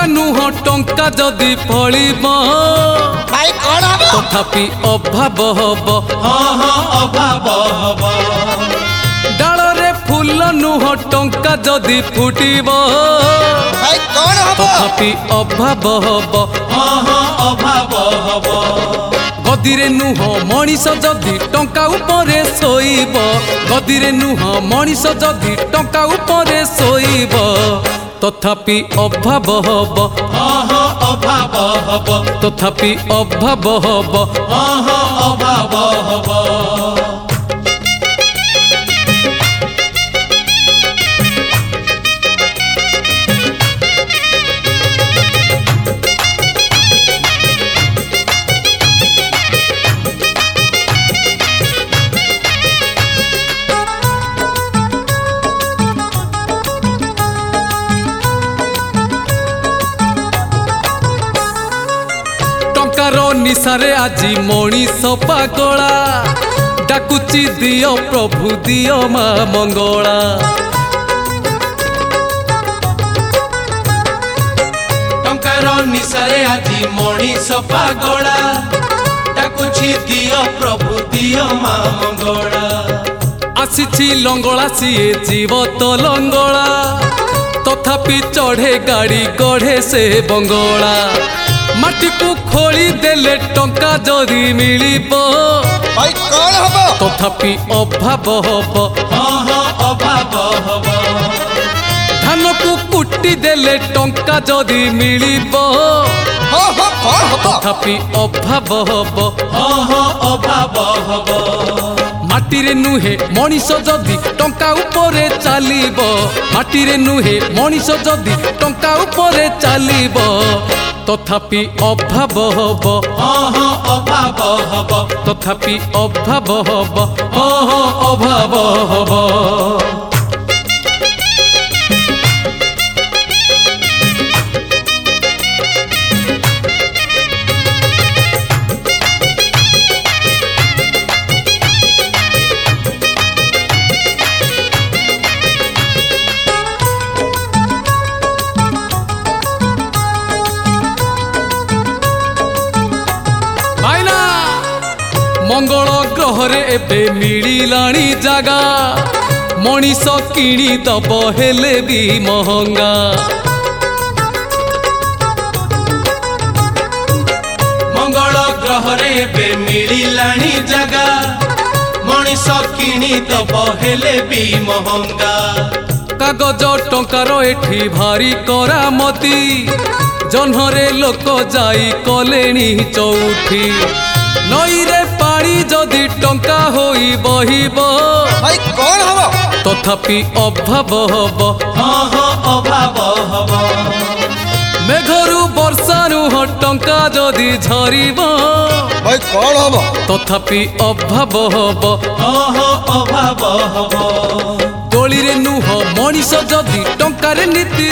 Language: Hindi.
नुह टंका जदि फलिब भाई कौन हबो तथापि अभाव हब अभाव हब डाଳରେ फूल नुह टंका जदि फुटिब भाई कौन हबो तथापि अभाव हब अभाव हब गदिरे नुह मनीष जदि टंका उपरे शोइब गदिरे नुह मनीष जदि टंका उपरे शोइब तथापि अभाव हब अभाव हब तथापि अभाव हब अभाव हब टंकार निशारे आजी मनीष पागला डाकुची दियो प्रभु दियो मा मंगला टंकार निशारे आजी मनीष पागला डाकुची दियो प्रभु दियो मा मंगला आसीछि लंगला सीए जीव तो लंगला तथापि चढ़े गाड़ी गढ़े से बंगला माटी को खोली देले टंका जदि मिलिब भाई कौन हबो तथापि अभाव हब अभाव हब धान को कुटी देले टंका जदि मिलिब कौन हबो तथापि अभाव हब अभाव हब माटीरे नुहे मनीष जदि टंका उपरे चलिब माटीरे नुहे मनीष जदि टंका उपरे चलिब तथापि अभाव हब अभाव हब तथापि अभाव हब अभाव हब मंगल ग्रहरे एबे मिलिलाणी जागा मनीष किणी दब हेले भी महंगा मंगल ग्रहरे एबे मिलिलाणी जागा मनीष किणी दब हेले भी महंगा कागज टंकार एठी भारी करामती जन्हरे लोक जाई कलेणी चौठी नईरे पानी जदि टंका होई बहिब भाई कौन हबो तथापि अभाव हब अभाव हब मेघरू वर्षा नुह टंका जदि झरिब भाई कौन हबो तथापि अभाव हब अभाव हब दोली रे नुह मनीष जदि टंकार नीति